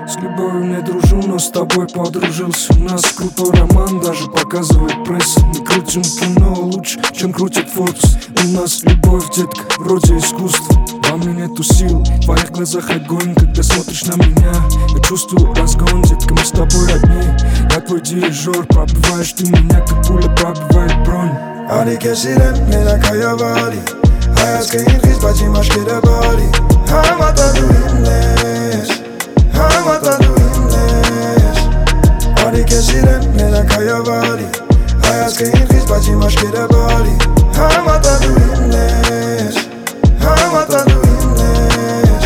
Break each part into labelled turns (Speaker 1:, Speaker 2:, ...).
Speaker 1: С любовью не дружу, но с тобой подружился. У нас крутой роман, даже показывает пресса. Мы крутим кино лучше, чем крутит Forbes. У нас любовь, детка, вроде искусства. Во мне нету сил, в твоих глазах огонь. Когда смотришь на меня, я чувствую разгон. Детка, мы с тобой одни, я твой дирижер. Пробиваешь ты меня, как пуля пробивает бронь.
Speaker 2: Ali kesilen neden kayavali Hayat keyin his bacım aşkere bali Hamata duinles Hamata duinles Ali kesilen neden kayavali Hayat keyin his bacım aşkere bali Hamata duinles Hamata duinles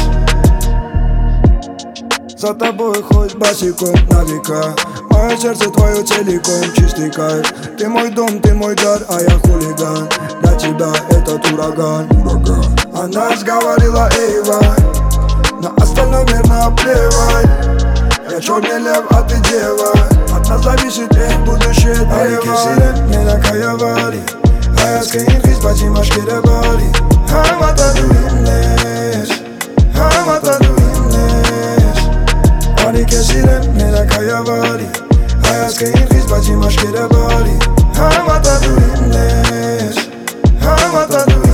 Speaker 2: За тобой хоть босиком на века. Мое сердце твое целиком, чистый кайф. Ты мой дом, ты мой дар, а я хулиган. Для тебя этот ураган. О нас говорила Эйва, на остальном мир наплевать. Я черный лев, а ты дева. От нас зависит их будущее древо. Harekesiyle neden kayavali Hayat keyin his bacım aşkere bali Hamata duinles Hamata duinles Harekesiyle neden kayavali Hayat keyin his bacım aşkere bali Hamata duinles Hamata duinles